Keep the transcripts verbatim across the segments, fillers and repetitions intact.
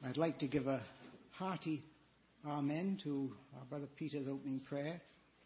I'd like to give a hearty amen to our Brother Peter's opening prayer.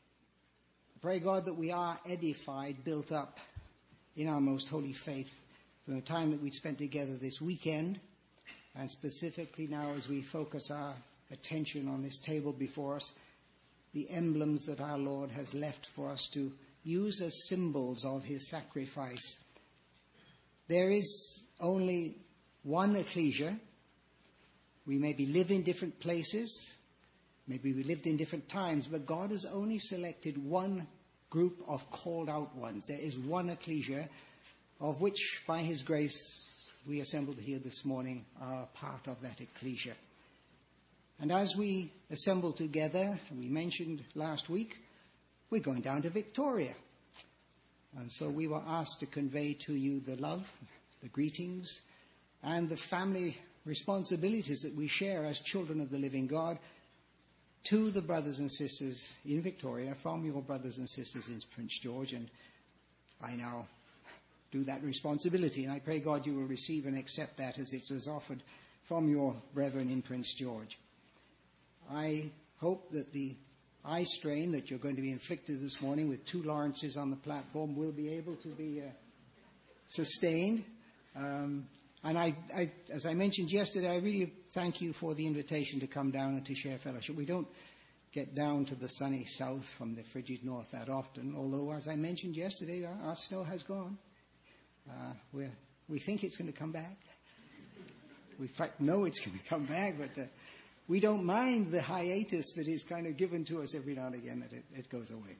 I pray, God, that we are edified, built up in our most holy faith from the time that we'd spent together this weekend, and specifically now as we focus our attention on this table before us, the emblems that our Lord has left for us to use as symbols of his sacrifice. There is only one ecclesia. We maybe live in different places, maybe we lived in different times, but God has only selected one group of called out ones. There is one ecclesia of which, by his grace, we assembled here this morning are part of that ecclesia. And as we assemble together, we mentioned last week, we're going down to Victoria. And so we were asked to convey to you the love, the greetings, and the family responsibilities that we share as children of the living God to the brothers and sisters in Victoria from your brothers and sisters in Prince George. And I now do that responsibility, and I pray, God, you will receive and accept that as it was offered from your brethren in Prince George. I hope that the eye strain that you're going to be inflicted this morning with two Lawrences on the platform will be able to be uh, sustained. Um, and I, I, as I mentioned yesterday, I really thank you for the invitation to come down and to share fellowship. We don't get down to the sunny south from the frigid north that often, although, as I mentioned yesterday, our, our snow has gone. Uh, we're, we think it's going to come back. We in fact know it's going to come back, but uh, we don't mind the hiatus that is kind of given to us every now and again, that it, it goes away.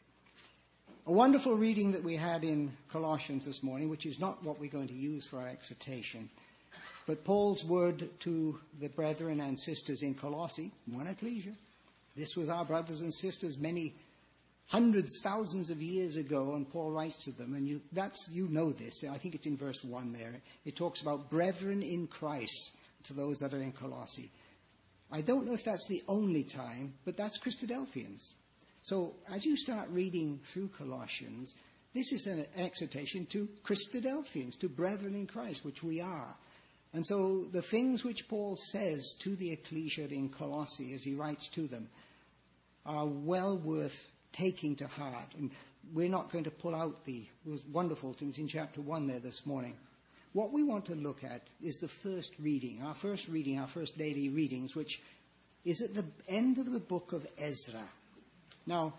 A wonderful reading that we had in Colossians this morning, which is not what we're going to use for our exhortation, but Paul's word to the brethren and sisters in Colossae, one ecclesia. This was our brothers and sisters many hundreds, thousands of years ago, and Paul writes to them, and you, that's, you know this. I think it's in verse one there. It talks about brethren in Christ to those that are in Colossae. I don't know if that's the only time, but that's Christadelphians. So as you start reading through Colossians, this is an exhortation to Christadelphians, to brethren in Christ, which we are. And so the things which Paul says to the ecclesia in Colossae as he writes to them are well worth taking to heart. And we're not going to pull out the, it was wonderful, it was in chapter one there this morning. What we want to look at is the first reading, our first reading, our first daily readings, which is at the end of the book of Ezra. Now,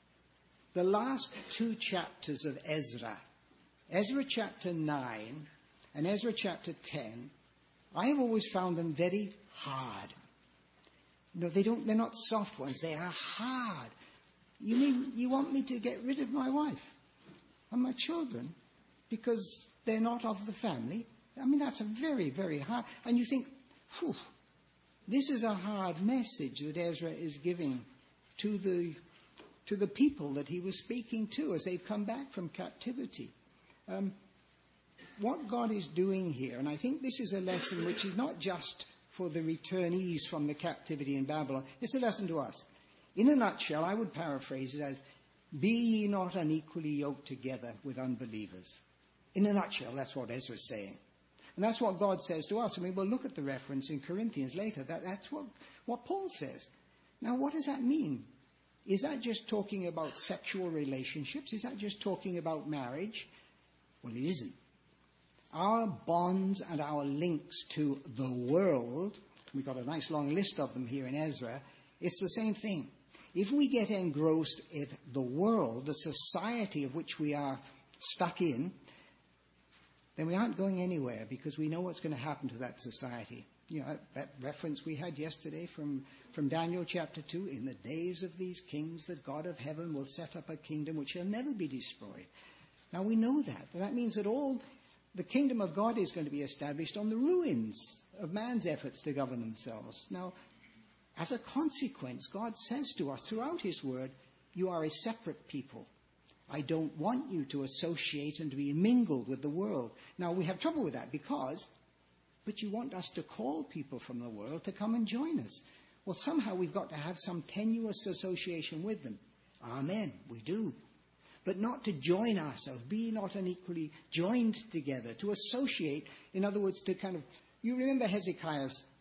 the last two chapters of Ezra, Ezra chapter nine and Ezra chapter ten, I have always found them very hard. No, they don't, they're not soft ones, they are hard. You mean you want me to get rid of my wife and my children because they're not of the family? I mean, that's a very, very hard. And you think, whew, this is a hard message that Ezra is giving to the to the people that he was speaking to as they've come back from captivity. Um, what God is doing here, and I think this is a lesson which is not just for the returnees from the captivity in Babylon, it's a lesson to us. In a nutshell, I would paraphrase it as, be ye not unequally yoked together with unbelievers. In a nutshell, that's what Ezra's saying. And that's what God says to us. I mean, we'll look at the reference in Corinthians later. That, that's what, what Paul says. Now, what does that mean? Is that just talking about sexual relationships? Is that just talking about marriage? Well, it isn't. Our bonds and our links to the world, we've got a nice long list of them here in Ezra, it's the same thing. If we get engrossed in the world, the society of which we are stuck in, then we aren't going anywhere because we know what's going to happen to that society. You know, that reference we had yesterday from, from Daniel chapter two, in the days of these kings, the God of heaven will set up a kingdom which shall never be destroyed. Now we know that. That means that all the kingdom of God is going to be established on the ruins of man's efforts to govern themselves. Now, as a consequence, God says to us throughout his word, you are a separate people. I don't want you to associate and to be mingled with the world. Now, we have trouble with that because, but you want us to call people from the world to come and join us. Well, somehow we've got to have some tenuous association with them. Amen, we do. But not to join ourselves, be not unequally joined together, to associate, in other words, to kind of, you remember Hezekiah's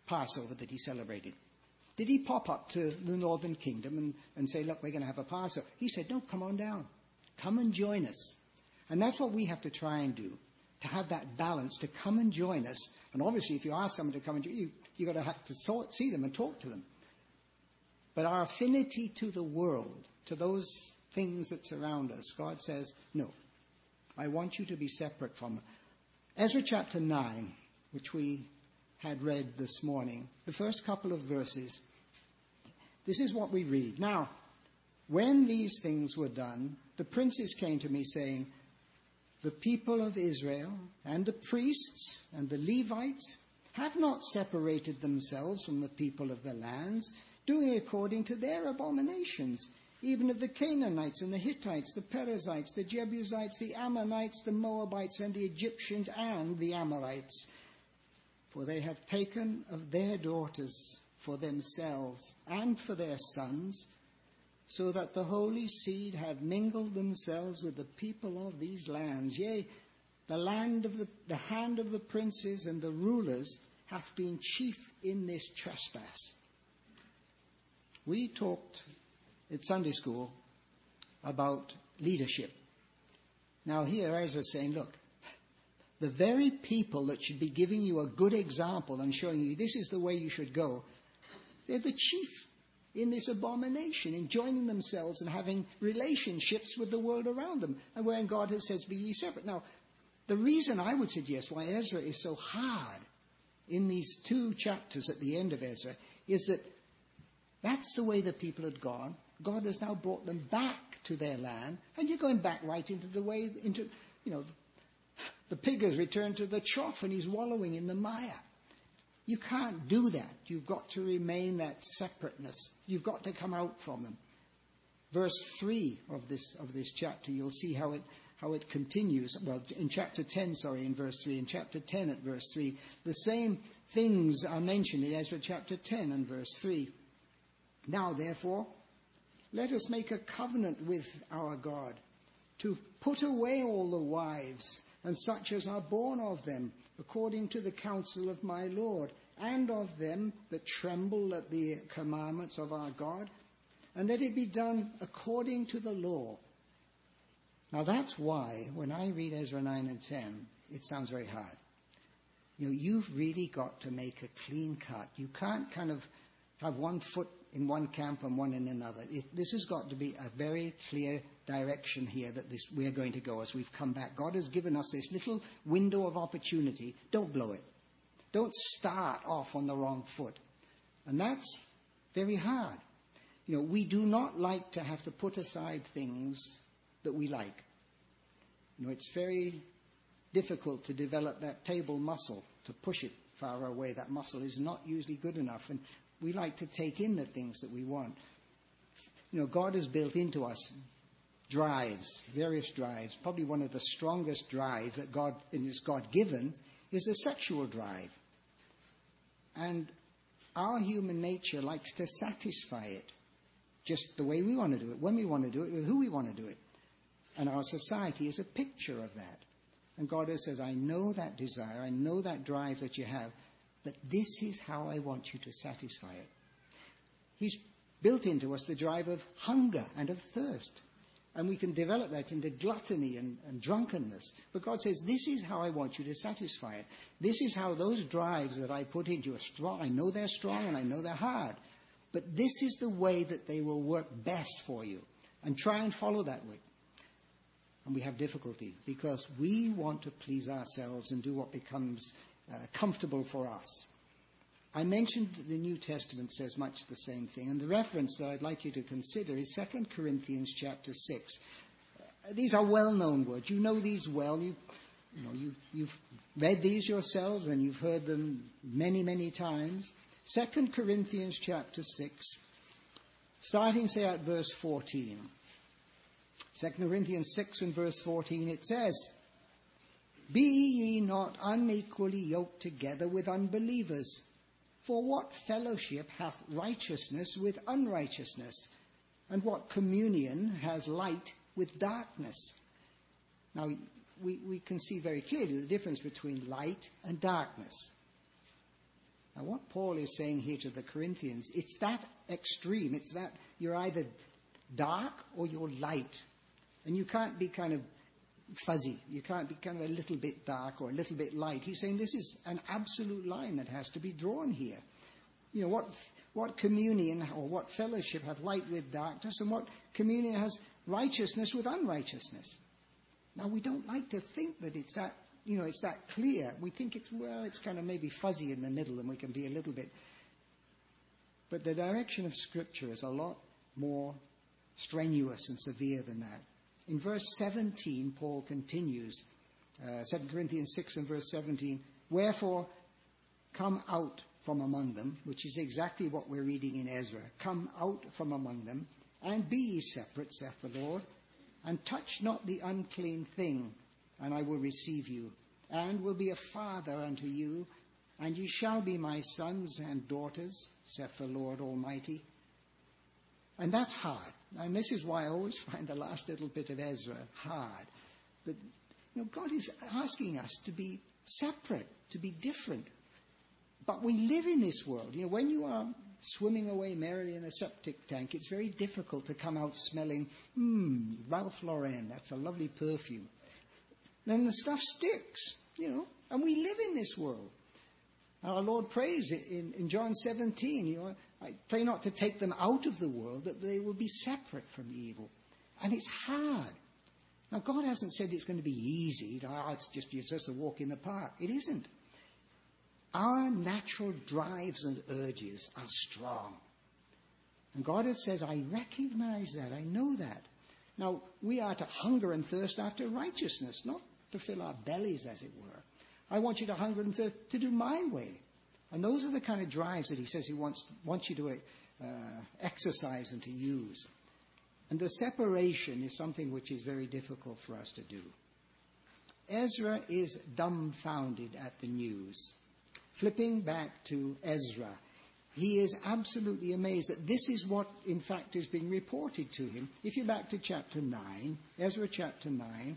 Passover that he celebrated? Did he pop up to the northern kingdom and, and say, look, we're going to have a Passover? He said, no, come on down. Come and join us. And that's what we have to try and do, to have that balance, to come and join us. And obviously, if you ask someone to come and join you, you've got to have to sort, see them and talk to them. But our affinity to the world, to those things that surround us, God says, no, I want you to be separate from them. Ezra chapter nine, which we had read this morning, the first couple of verses, this is what we read. Now, when these things were done, the princes came to me saying, the people of Israel and the priests and the Levites have not separated themselves from the people of the lands, doing according to their abominations, even of the Canaanites and the Hittites, the Perizzites, the Jebusites, the Ammonites, the Moabites, and the Egyptians, and the Amorites. For they have taken of their daughters for themselves and for their sons, so that the holy seed have mingled themselves with the people of these lands. Yea, the land of the, the hand of the princes and the rulers hath been chief in this trespass. We talked at Sunday school about leadership. Now here Ezra's saying, look, the very people that should be giving you a good example and showing you this is the way you should go, they're the chief in this abomination, in joining themselves and having relationships with the world around them, and wherein God has said, be ye separate. Now, the reason I would suggest why Ezra is so hard in these two chapters at the end of Ezra is that that's the way the people had gone. God has now brought them back to their land, and you're going back right into the way, into, you know, the pig has returned to the trough and he's wallowing in the mire. You can't do that. You've got to remain that separateness. You've got to come out from them. Verse three of this of this chapter, you'll see how it how it continues. Well, in chapter ten, sorry, in verse three, in chapter ten at verse three, the same things are mentioned in Ezra chapter ten and verse three. Now, therefore, let us make a covenant with our God to put away all the wives and such as are born of them, according to the counsel of my Lord, and of them that tremble at the commandments of our God, and let it be done according to the law. Now that's why, when I read Ezra nine and ten, it sounds very hard. You know, you've really got to make a clean cut. You can't kind of have one foot in one camp and one in another. It, this has got to be a very clear direction here that this, we're going to go as we've come back. God has given us this little window of opportunity. Don't blow it. Don't start off on the wrong foot. And that's very hard. You know, we do not like to have to put aside things that we like. You know, it's very difficult to develop that table muscle, to push it far away. That muscle is not usually good enough. And we like to take in the things that we want. You know, God has built into us drives, various drives. Probably one of the strongest drives that God, and is God-given, is the sexual drive. And our human nature likes to satisfy it just the way we want to do it, when we want to do it, with who we want to do it. And our society is a picture of that. And God says, I know that desire, I know that drive that you have, but this is how I want you to satisfy it. He's built into us the drive of hunger and of thirst. And we can develop that into gluttony and, and drunkenness. But God says, this is how I want you to satisfy it. This is how those drives that I put into you are strong. I know they're strong and I know they're hard. But this is the way that they will work best for you. And try and follow that way. And we have difficulty because we want to please ourselves and do what becomes uh, comfortable for us. I mentioned that the New Testament says much the same thing, and the reference that I'd like you to consider is Second Corinthians chapter six. Uh, these are well-known words. You know these well. You, you know, you, you've read these yourselves, and you've heard them many, many times. Second Corinthians chapter six, starting, say, at verse fourteen. Second Corinthians six and verse fourteen, it says, Be ye not unequally yoked together with unbelievers. For what fellowship hath righteousness with unrighteousness? And what communion has light with darkness? Now, we, we can see very clearly the difference between light and darkness. Now, what Paul is saying here to the Corinthians, it's that extreme. It's that you're either dark or you're light. And you can't be kind of fuzzy. You can't be kind of a little bit dark or a little bit light. He's saying this is an absolute line that has to be drawn here. You know, what what communion or what fellowship hath light with darkness, and what communion has righteousness with unrighteousness? Now, we don't like to think that it's that, you know, it's that clear. We think it's, well, it's kind of maybe fuzzy in the middle and we can be a little bit. But the direction of Scripture is a lot more strenuous and severe than that. In verse seventeen, Paul continues, uh, Second Corinthians six and verse seventeen, wherefore come out from among them, which is exactly what we're reading in Ezra. Come out from among them, and be ye separate, saith the Lord, and touch not the unclean thing, and I will receive you, and will be a father unto you, and ye shall be my sons and daughters, saith the Lord Almighty. And that's hard. And this is why I always find the last little bit of Ezra hard. That, you know, God is asking us to be separate, to be different. But we live in this world. You know, when you are swimming away merrily in a septic tank, it's very difficult to come out smelling, hmm, Ralph Lauren, that's a lovely perfume. Then the stuff sticks, you know, and we live in this world. Our Lord prays in, in John seventeen, you know, I pray not to take them out of the world, that they will be separate from evil. And it's hard. Now, God hasn't said it's going to be easy. Oh, it's just, it's just a walk in the park. It isn't. Our natural drives and urges are strong. And God says, I recognize that. I know that. Now, we are to hunger and thirst after righteousness, not to fill our bellies, as it were. I want you to hunger and thirst to do my way. And those are the kind of drives that he says he wants, wants you to uh, exercise and to use. And the separation is something which is very difficult for us to do. Ezra is dumbfounded at the news. Flipping back to Ezra, he is absolutely amazed that this is what, in fact, is being reported to him. If you're back to chapter nine, Ezra chapter nine,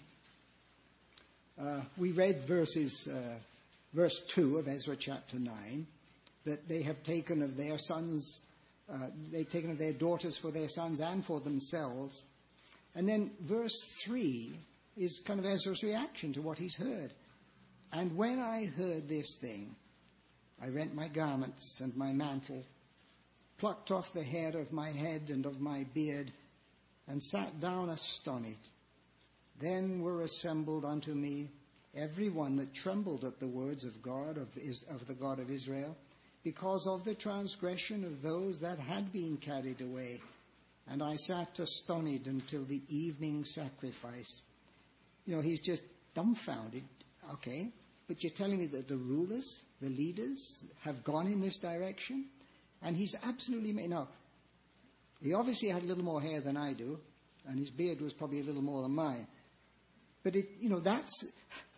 uh, we read verses, uh, verse two of Ezra chapter nine, that they have taken of their sons, uh, they've taken of their daughters for their sons and for themselves. And then verse three is kind of Ezra's reaction to what he's heard. And when I heard this thing, I rent my garments and my mantle, plucked off the hair of my head and of my beard, and sat down astonished. Then were assembled unto me every one that trembled at the words of God, of, of the God of Israel, because of the transgression of those that had been carried away. And I sat astonished until the evening sacrifice. You know, he's just dumbfounded. Okay, but you're telling me that the rulers, the leaders, have gone in this direction? And he's absolutely made... Now, he obviously had a little more hair than I do, and his beard was probably a little more than mine. But, it, you know, that's...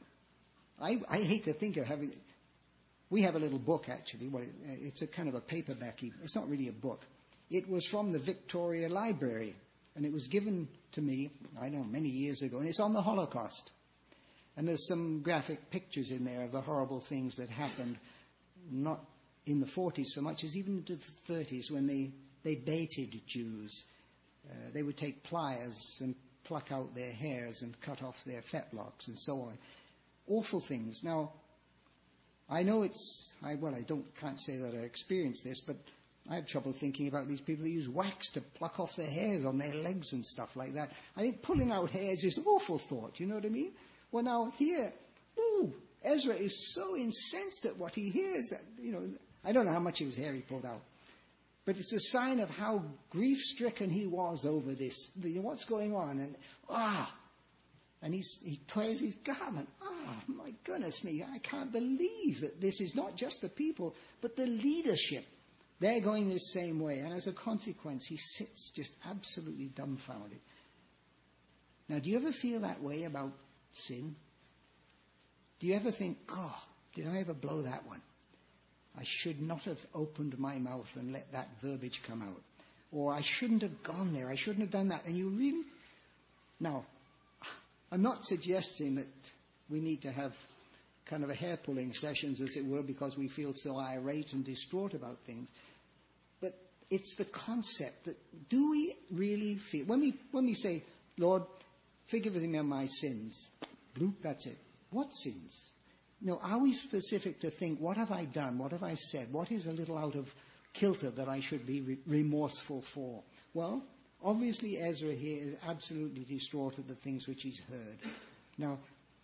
I, I hate to think of having... We have a little book, actually. Well, it, it's a kind of a paperback. It's not really a book. It was from the Victoria Library, and it was given to me, I don't know, many years ago, and it's on the Holocaust. And there's some graphic pictures in there of the horrible things that happened, not in the forties so much as even into the thirties, when they, they baited Jews. Uh, they would take pliers and pluck out their hairs and cut off their fetlocks and so on. Awful things. Now, I know it's, I, well, I don't can't say that I experienced this, but I have trouble thinking about these people who use wax to pluck off their hairs on their legs and stuff like that. I think pulling out hairs is an awful thought, you know what I mean? Well, now here, ooh, Ezra is so incensed at what he hears that, you know, I don't know how much of his hair he pulled out, but it's a sign of how grief-stricken he was over this. You know, what's going on? And, ah, and he's, he tears his garment. Ah, my goodness me, I can't believe that this is not just the people, but the leadership. They're going this same way. And as a consequence, he sits just absolutely dumbfounded. Now, do you ever feel that way about sin? Do you ever think, oh, did I ever blow that one? I should not have opened my mouth and let that verbiage come out. Or I shouldn't have gone there. I shouldn't have done that. And you really... Now, I'm not suggesting that we need to have kind of a hair-pulling sessions, as it were, because we feel so irate and distraught about things. But it's the concept that, do we really feel, when we when we say, Lord, forgive me of my sins, bloop, that's it. What sins? You know, are we specific to think, what have I done? What have I said? What is a little out of kilter that I should be re- remorseful for? Well, obviously Ezra here is absolutely distraught at the things which he's heard. Now,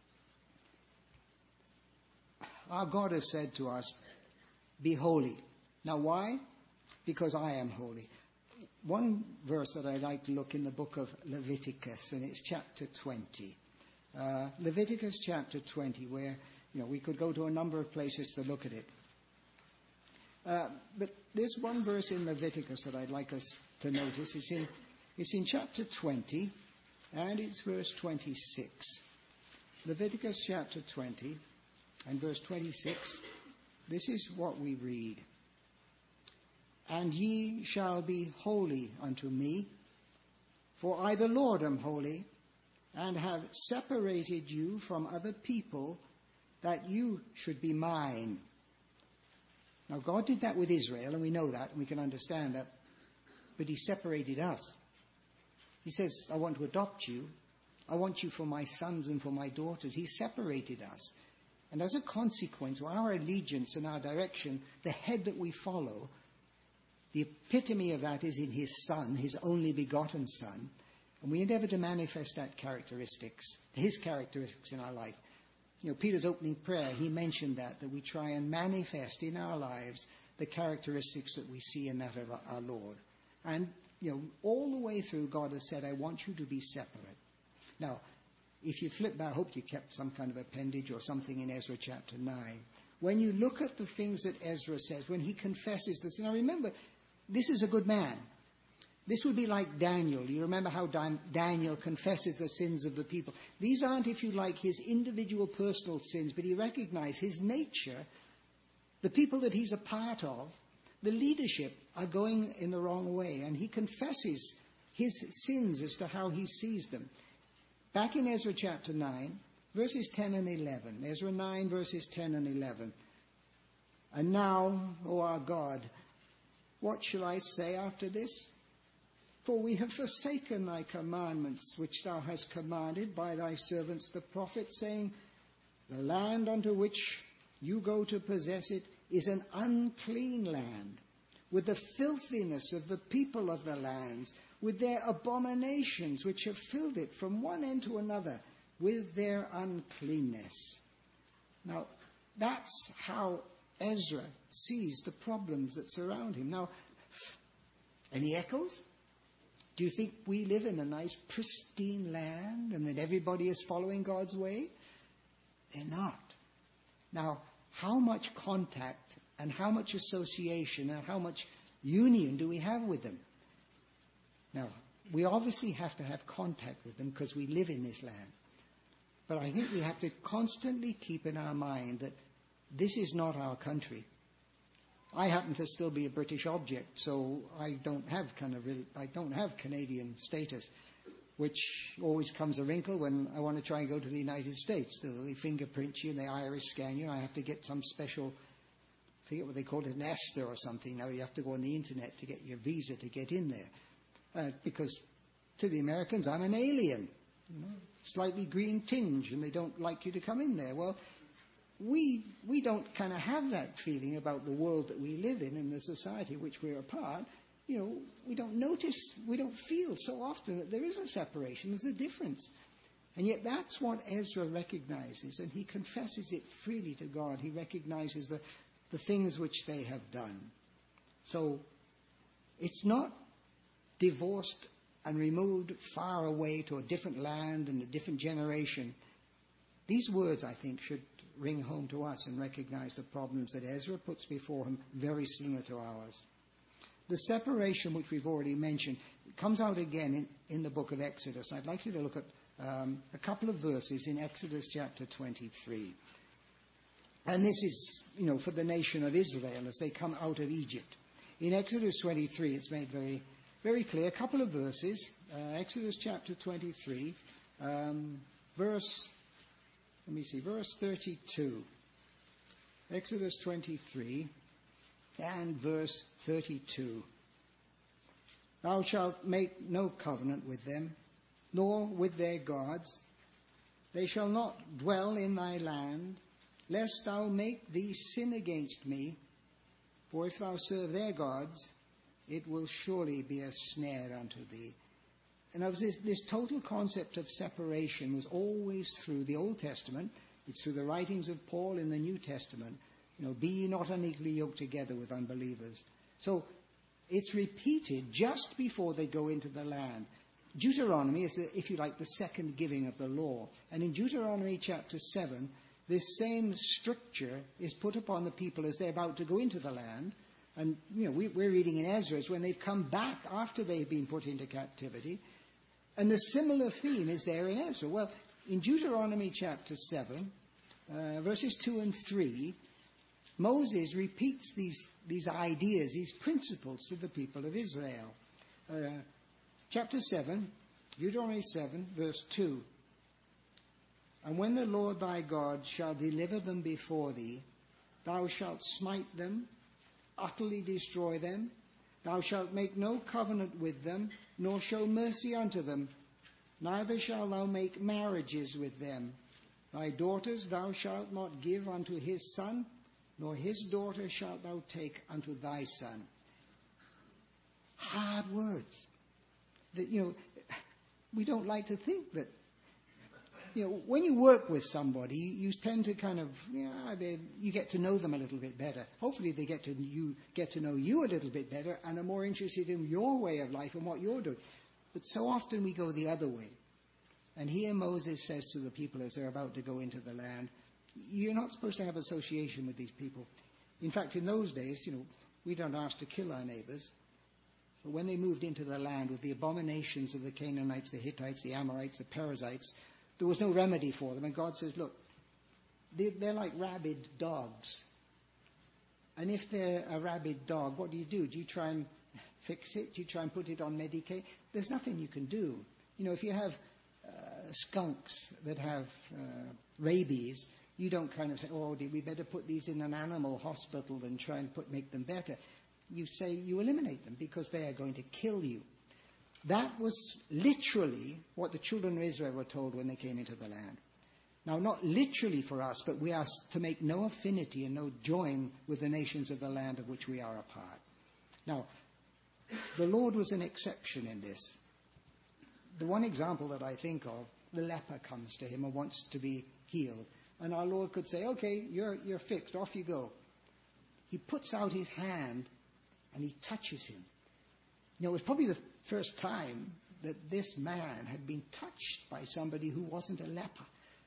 our God has said to us, be holy. Now why? Because I am holy. One verse that I like to look in the book of Leviticus, and it's chapter twenty. Uh, Leviticus chapter twenty, where, you know, we could go to a number of places to look at it. Uh, but there's one verse in Leviticus that I'd like us to notice. It's in, it's in chapter twenty, and it's verse twenty-six. Leviticus chapter twenty and verse twenty-six. This is what we read. And ye shall be holy unto me, for I the Lord am holy, and have separated you from other people, that you should be mine. Now God did that with Israel, and we know that, and we can understand that. But he separated us. He says, I want to adopt you. I want you for my sons and for my daughters. He separated us. And as a consequence, our allegiance and our direction, the head that we follow, the epitome of that is in his Son, his only begotten Son. And we endeavor to manifest that characteristics, his characteristics in our life. You know, Peter's opening prayer, he mentioned that, that we try and manifest in our lives the characteristics that we see in that of our Lord. And, you know, all the way through, God has said, I want you to be separate. Now, if you flip back, I hope you kept some kind of appendage or something in Ezra chapter nine. When you look at the things that Ezra says, when he confesses this, now remember, this is a good man. This would be like Daniel. You remember how Dan- Daniel confesses the sins of the people. These aren't, if you like, his individual personal sins, but he recognizes his nature, the people that he's a part of, the leadership are going in the wrong way. And he confesses his sins as to how he sees them. Back in Ezra chapter nine, verses ten and eleven. Ezra nine, verses ten and eleven. And now, O our God, what shall I say after this? For we have forsaken thy commandments, which thou hast commanded by thy servants the prophets, saying, the land unto which you go to possess it is an unclean land, with the filthiness of the people of the lands, with their abominations which have filled it from one end to another, with their uncleanness. Now, that's how Ezra sees the problems that surround him. Now, any echoes? Do you think we live in a nice, pristine land and that everybody is following God's way? They're not. Now, how much contact and how much association and how much union do we have with them? Now, we obviously have to have contact with them because we live in this land. But I think we have to constantly keep in our mind that this is not our country. I happen to still be a British object, so I don't have kind of really, I don't have Canadian status, which always comes a wrinkle when I want to try and go to the United States. They fingerprint you and they iris scan you. I have to get some special, I forget what they call it, an ESTA or something. Now you have to go on the internet to get your visa to get in there. Uh, because to the Americans, I'm an alien, you know, slightly green tinge, and they don't like you to come in there. Well, we we don't kind of have that feeling about the world that we live in and the society which we're a part. You know, we don't notice, we don't feel so often that there is a separation, there's a difference. And yet that's what Ezra recognizes, and he confesses it freely to God. He recognizes the, the things which they have done. So it's not divorced and removed far away to a different land and a different generation. These words, I think, should ring home to us and recognize the problems that Ezra puts before him, very similar to ours. The separation, which we've already mentioned, comes out again in, in the book of Exodus. I'd like you to look at um, a couple of verses in Exodus chapter twenty-three. And this is, you know, for the nation of Israel as they come out of Egypt. In Exodus twenty-three, it's made very Very clear, a couple of verses, uh, Exodus chapter twenty-three, um, verse let me see, verse thirty-two. Exodus twenty-three and verse thirty-two. Thou shalt make no covenant with them, nor with their gods. They shall not dwell in thy land, lest thou make thee sin against me. For if thou serve their gods, it will surely be a snare unto thee. And this, this total concept of separation was always through the Old Testament. It's through the writings of Paul in the New Testament. You know, be ye not unequally yoked together with unbelievers. So it's repeated just before they go into the land. Deuteronomy is, the, if you like, the second giving of the law. And in Deuteronomy chapter seven, this same stricture is put upon the people as they're about to go into the land. And, you know, we, we're reading in Ezra's when they've come back after they've been put into captivity. And the similar theme is there in Ezra. Well, in Deuteronomy chapter seven, uh, verses two and three, Moses repeats these, these ideas, these principles to the people of Israel. Uh, chapter seven, Deuteronomy seven, verse two. And when the Lord thy God shall deliver them before thee, thou shalt smite them, utterly destroy them. Thou shalt make no covenant with them, nor show mercy unto them. Neither shalt thou make marriages with them. Thy daughters thou shalt not give unto his son, nor his daughter shalt thou take unto thy son. Hard words. That, you know, we don't like to think that, you know, when you work with somebody, you tend to kind of, yeah, they, you get to know them a little bit better. Hopefully they get to you get to know you a little bit better and are more interested in your way of life and what you're doing. But so often we go the other way. And here Moses says to the people as they're about to go into the land, you're not supposed to have association with these people. In fact, in those days, you know, we don't ask to kill our neighbors. But when they moved into the land with the abominations of the Canaanites, the Hittites, the Amorites, the Perizzites, there was no remedy for them. And God says, look, they're, they're like rabid dogs. And if they're a rabid dog, what do you do? Do you try and fix it? Do you try and put it on Medicaid? There's nothing you can do. You know, if you have uh, skunks that have uh, rabies, you don't kind of say, oh, we better put these in an animal hospital and try and put, make them better. You say you eliminate them because they are going to kill you. That was literally what the children of Israel were told when they came into the land. Now, not literally for us, but we are to make no affinity and no join with the nations of the land of which we are a part. Now, the Lord was an exception in this. The one example that I think of, the leper comes to him and wants to be healed. And our Lord could say, okay, you're, you're fixed, off you go. He puts out his hand and he touches him. You know, it was probably the first time that this man had been touched by somebody who wasn't a leper.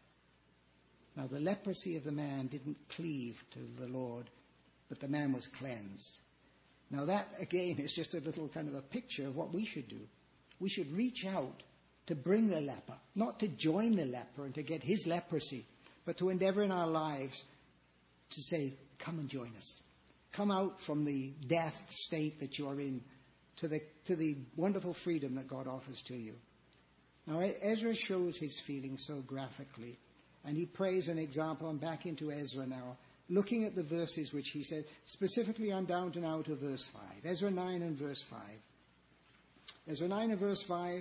Now, the leprosy of the man didn't cleave to the Lord, but the man was cleansed. Now, that, again, is just a little kind of a picture of what we should do. We should reach out to bring the leper, not to join the leper and to get his leprosy, but to endeavor in our lives to say, come and join us. Come out from the death state that you're in to the to the wonderful freedom that God offers to you. Now, Ezra shows his feelings so graphically, and he prays an example. I'm back into Ezra now, looking at the verses which he said. Specifically, I'm down to now to verse five. Ezra nine and verse five. Ezra nine and verse five.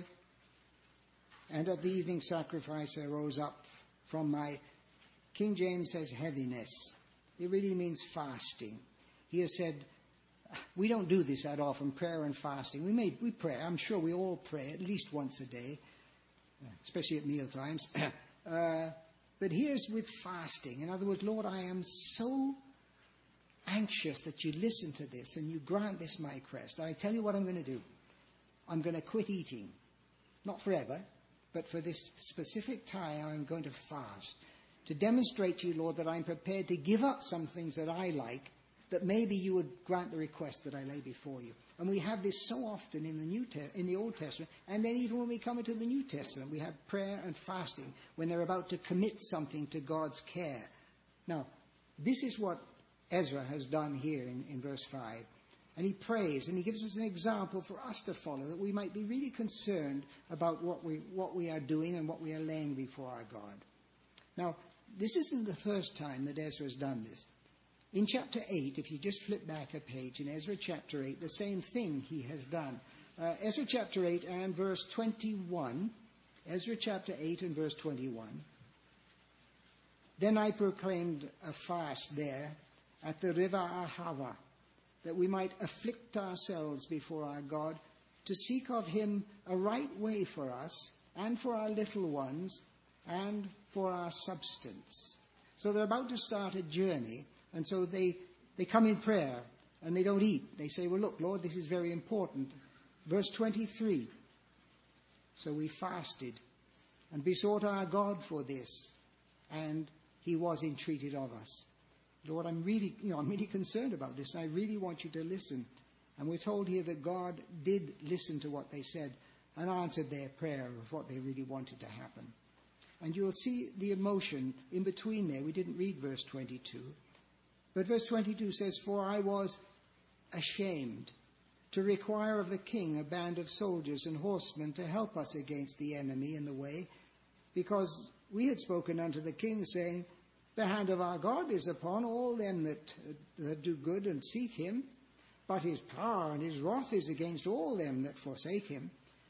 And at the evening sacrifice I rose up from my, King James says heaviness. It really means fasting. He has said, we don't do this that often, prayer and fasting. We may we pray. I'm sure we all pray at least once a day, especially at meal times. uh, but here's with fasting. In other words, Lord, I am so anxious that you listen to this and you grant this my request. I tell you what I'm going to do. I'm going to quit eating. Not forever, but for this specific time I'm going to fast. To demonstrate to you, Lord, that I'm prepared to give up some things that I like, that maybe you would grant the request that I lay before you. And we have this so often in the New Te- in the Old Testament, and then even when we come into the New Testament, we have prayer and fasting when they're about to commit something to God's care. Now, this is what Ezra has done here in, in verse five. And he prays, and he gives us an example for us to follow, that we might be really concerned about what we what we are doing and what we are laying before our God. Now, this isn't the first time that Ezra has done this. In chapter eight, if you just flip back a page, in Ezra chapter eight, the same thing he has done. Uh, Ezra chapter eight and verse twenty-one. Ezra chapter eight and verse twenty-one. Then I proclaimed a fast there at the river Ahava, that we might afflict ourselves before our God, to seek of him a right way for us, and for our little ones, and for our substance. So they're about to start a journey, and so they, they come in prayer, and they don't eat. They say, well, look, Lord, this is very important. Verse twenty-three, so we fasted, and besought our God for this, and he was entreated of us. Lord, I'm really, you know, I'm really concerned about this, and I really want you to listen. And we're told here that God did listen to what they said and answered their prayer of what they really wanted to happen. And you'll see the emotion in between there. We didn't read verse twenty-two. But verse twenty-two says, for I was ashamed to require of the king a band of soldiers and horsemen to help us against the enemy in the way, because we had spoken unto the king, saying, the hand of our God is upon all them that, uh, that do good and seek him, but his power and his wrath is against all them that forsake him.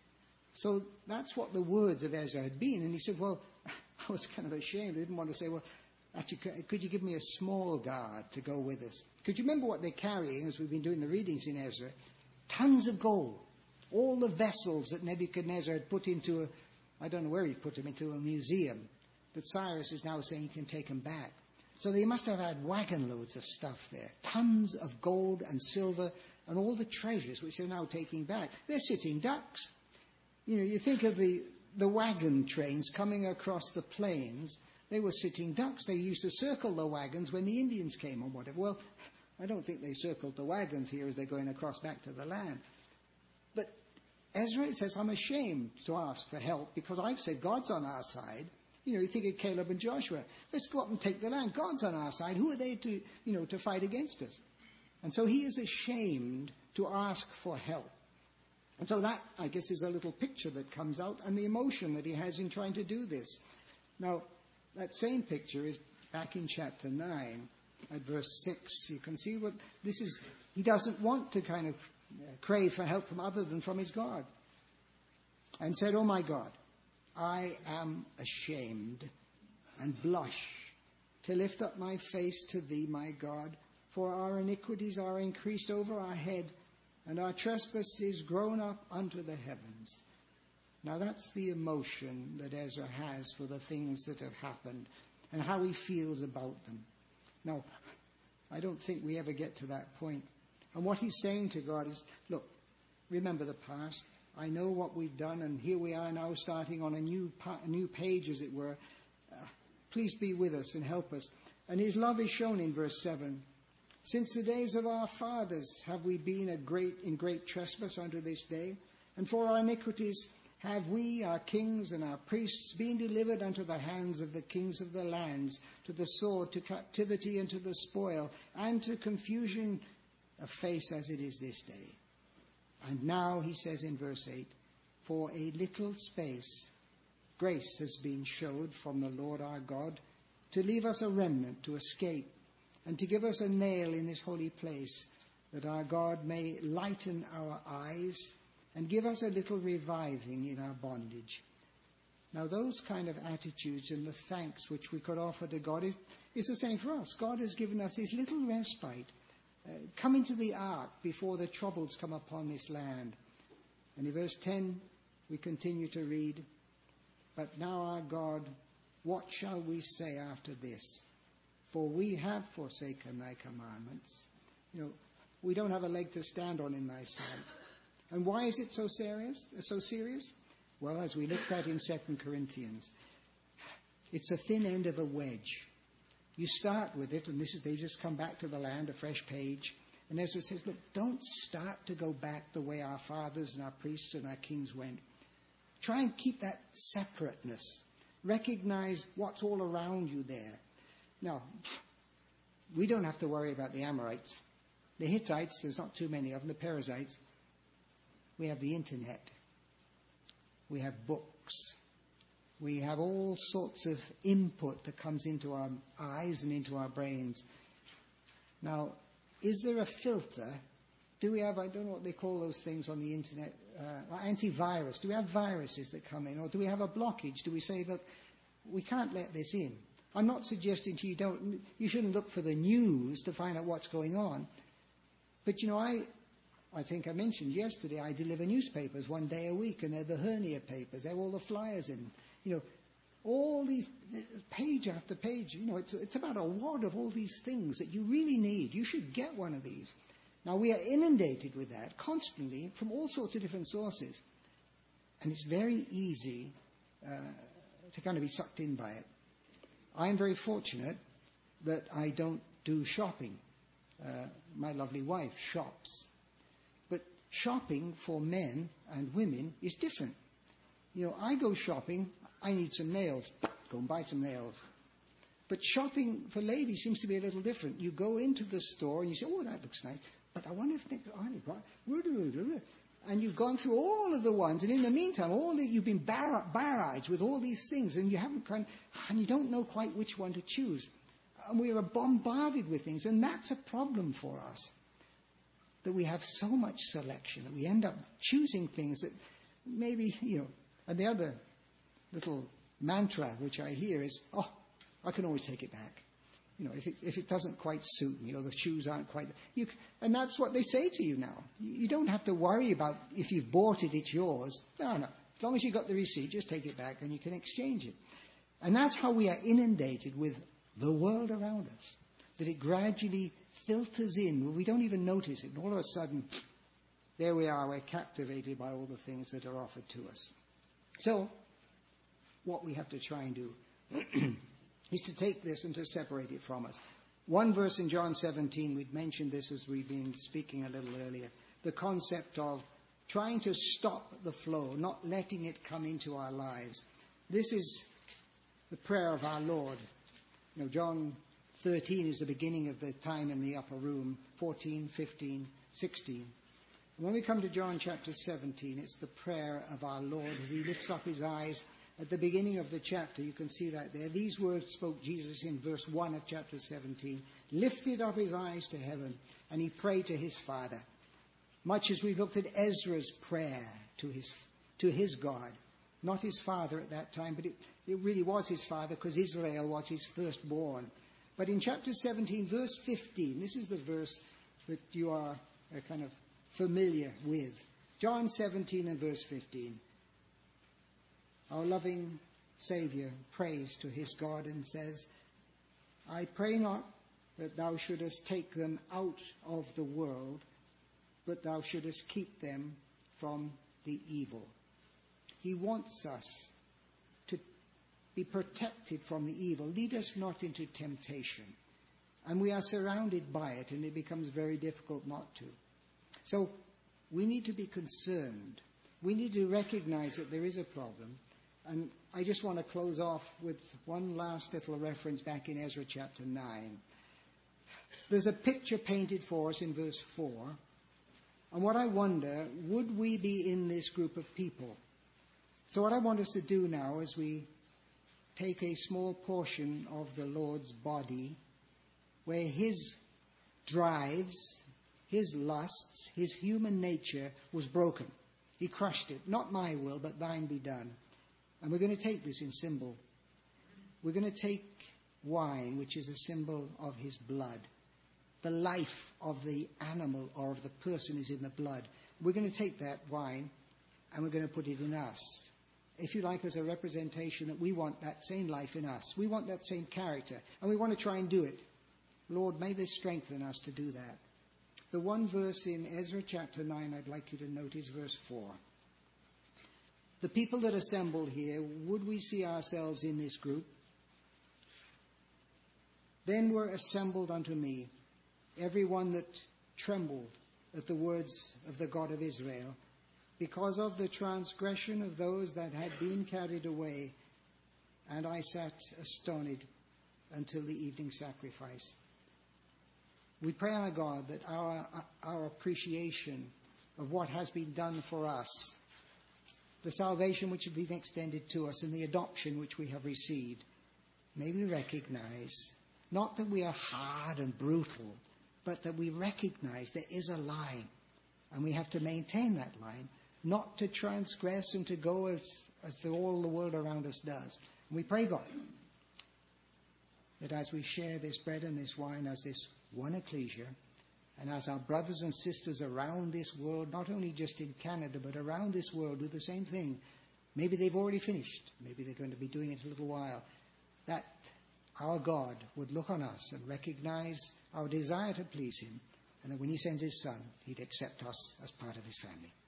So that's what the words of Ezra had been. And he said, well, I was kind of ashamed. I didn't want to say, well, actually, could you give me a small guard to go with us? Could you remember what they're carrying, as we've been doing the readings in Ezra? Tons of gold. All the vessels that Nebuchadnezzar had put into a, I don't know where he put them, into a museum, that Cyrus is now saying he can take them back. So they must have had wagon loads of stuff there. Tons of gold and silver and all the treasures which they're now taking back. They're sitting ducks. You know, you think of the, the wagon trains coming across the plains. They were sitting ducks. They used to circle the wagons when the Indians came or whatever. Well, I don't think they circled the wagons here as they're going across back to the land. But Ezra says, I'm ashamed to ask for help because I've said God's on our side. You know, you think of Caleb and Joshua. Let's go up and take the land. God's on our side. Who are they to, you know, to fight against us? And so he is ashamed to ask for help. And so that, I guess, is a little picture that comes out and the emotion that he has in trying to do this. Now, that same picture is back in chapter nine at verse six. You can see what this is. He doesn't want to kind of crave for help from other than from his God. And said, oh my God, I am ashamed and blush to lift up my face to thee, my God, for our iniquities are increased over our head, and our trespass is grown up unto the heavens. Now that's the emotion that Ezra has for the things that have happened and how he feels about them. Now, I don't think we ever get to that point. And what he's saying to God is, look, remember the past. I know what we've done, and here we are now starting on a new pa- a new page, as it were. Uh, please be with us and help us. And his love is shown in verse seven. Since the days of our fathers have we been a great in great trespass unto this day, and for our iniquities have we, our kings and our priests, been delivered unto the hands of the kings of the lands, to the sword, to captivity, and to the spoil, and to confusion of face as it is this day. And now, he says in verse eight, for a little space grace has been showed from the Lord our God to leave us a remnant to escape, and to give us a nail in this holy place, that our God may lighten our eyes and give us a little reviving in our bondage. Now those kind of attitudes and the thanks which we could offer to God is, is the same for us. God has given us his little respite. Uh, come into the ark before the troubles come upon this land. And in verse ten, we continue to read, but now our God, what shall we say after this? For we have forsaken thy commandments. You know, we don't have a leg to stand on in thy sight. And why is it so serious? So serious? Well, as we looked at in Second Corinthians, it's a thin end of a wedge. You start with it, and this is, they just come back to the land, a fresh page. And Ezra says, look, don't start to go back the way our fathers and our priests and our kings went. Try and keep that separateness. Recognize what's all around you there. Now, we don't have to worry about the Amorites. The Hittites, there's not too many of them, the Perizzites. We have the internet. We have books. We have all sorts of input that comes into our eyes and into our brains. Now, is there a filter? Do we have, I don't know what they call those things on the internet, uh, antivirus? Do we have viruses that come in? Or do we have a blockage? Do we say, look, we can't let this in? I'm not suggesting to you don't, you shouldn't look for the news to find out what's going on. But, you know, I, I think I mentioned yesterday, I deliver newspapers one day a week, and they're the hernia papers. They have all the flyers in. You know, all these, page after page, you know, it's, it's about a wad of all these things that you really need. You should get one of these. Now, we are inundated with that constantly from all sorts of different sources. And it's very easy uh, to kind of be sucked in by it. I'm very fortunate that I don't do shopping. Uh, my lovely wife shops. But shopping for men and women is different. You know, I go shopping, I need some nails. Go and buy some nails. But shopping for ladies seems to be a little different. You go into the store and you say, oh, that looks nice. But I wonder if next, oh, and you've gone through all of the ones, and in the meantime, all the, you've been bar- barraged with all these things, and you haven't kind of, and you don't know quite which one to choose. And we are bombarded with things, and that's a problem for us. That we have so much selection that we end up choosing things that maybe, you know. And the other little mantra which I hear is, oh, I can always take it back. You know, if it, if it doesn't quite suit me or the shoes aren't quite... You, and that's what they say to you now. You don't have to worry about if you've bought it, it's yours. No, no. As long as you've got the receipt, just take it back and you can exchange it. And that's how we are inundated with the world around us. That it gradually filters in. We don't even notice it. And all of a sudden, there we are. We're captivated by all the things that are offered to us. So, what we have to try and do... is to take this and to separate it from us. One verse in John seventeen, we'd mentioned this as we've been speaking a little earlier, the concept of trying to stop the flow, not letting it come into our lives. This is the prayer of our Lord. You know, John thirteen is the beginning of the time in the upper room, fourteen, fifteen, sixteen. When we come to John chapter seventeen, it's the prayer of our Lord as he lifts up his eyes. At the beginning of the chapter, you can see that there. These words spoke Jesus in verse one of chapter seventeen. Lifted up his eyes to heaven, and he prayed to his Father. Much as we've looked at Ezra's prayer to his to his God. Not his father at that time, but it, it really was his father because Israel was his firstborn. But in chapter seventeen, verse fifteen, this is the verse that you are uh, kind of familiar with. John seventeen and verse fifteen. Our loving Saviour prays to his God and says, I pray not that thou shouldest take them out of the world, but thou shouldest keep them from the evil. He wants us to be protected from the evil. Lead us not into temptation. And we are surrounded by it, and it becomes very difficult not to. So we need to be concerned. We need to recognize that there is a problem. And I just want to close off with one last little reference back in Ezra chapter nine. There's a picture painted for us in verse four. And what I wonder, would we be in this group of people? So what I want us to do now is we take a small portion of the Lord's body where his drives, his lusts, his human nature was broken. He crushed it. Not my will, but thine be done. And we're going to take this in symbol. We're going to take wine, which is a symbol of his blood. The life of the animal or of the person is in the blood. We're going to take that wine and we're going to put it in us. If you like, as a representation that we want that same life in us. We want that same character. And we want to try and do it. Lord, may this strengthen us to do that. The one verse in Ezra chapter nine I'd like you to note is verse four. The people that assembled here, would we see ourselves in this group? Then were assembled unto me every one that trembled at the words of the God of Israel, because of the transgression of those that had been carried away. And I sat astonished until the evening sacrifice. We pray, our God, that our, our appreciation of what has been done for us, the salvation which has been extended to us and the adoption which we have received, may we recognize, not that we are hard and brutal, but that we recognize there is a line, and we have to maintain that line, not to transgress and to go as, as the, all the world around us does. And we pray, God, that as we share this bread and this wine as this one ecclesia, and as our brothers and sisters around this world, not only just in Canada, but around this world, do the same thing. Maybe they've already finished. Maybe they're going to be doing it in a little while. That our God would look on us and recognize our desire to please him, and that when he sends his Son, he'd accept us as part of his family.